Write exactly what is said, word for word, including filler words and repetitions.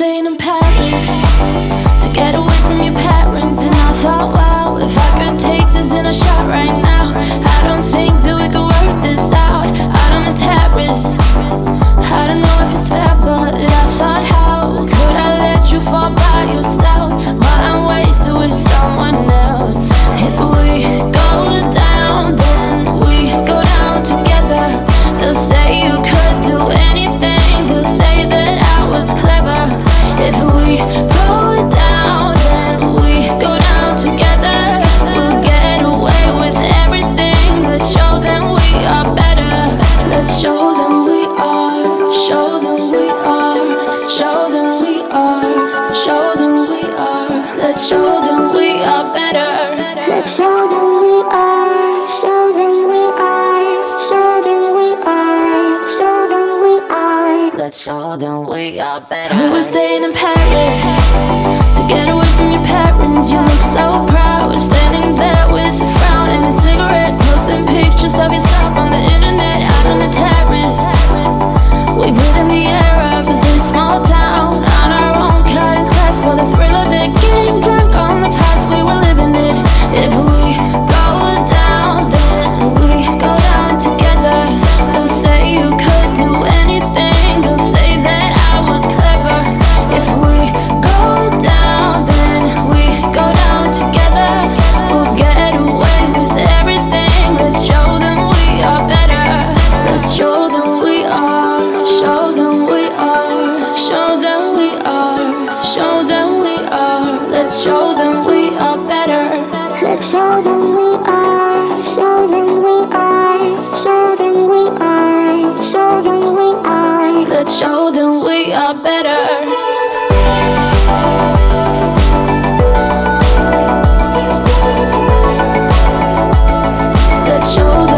staying in Paris to get away from your parents. And I thought, wow, if I could take this in a shot right now, I don't think that we could work this out. Out on the terrace, I don't know if it's fair, but I thought, how could I let you fall by yourself while I'm wasted with someone else? If we go down, then we go down together. They'll say you could do anything, they'll say that I was clever. If we go down, then we go down together. We'll get away with everything. Let's show them we are better. Let's show them we are. Show them we are. Show them we are. Show them we are. Let's show them we are better. Let's show them we are. Show them we are. Show them we are. Show them we are. Let's show them we are better. We were staying in Paris to get away from your parents. You look so proud, standing there with a frown and a cigarette, posting pictures of yourself on the internet. Out on the terrace, we breathe in the air of this small town on our own, cutting class for the thrill of it, getting drunk on the past we were living in. If we go down, then we go down together. They'll say you could do anything, they'll say that I was clever. If we go down, then we go down together. We'll get away with everything. Let's show them we are better. Let's show them we are. Show them we are. Show them we are. Show them we are. Let's show them we are better. Let's show them we are. Show them we are. Show them we are. Show them we are. Let's show them we are better. Let's show them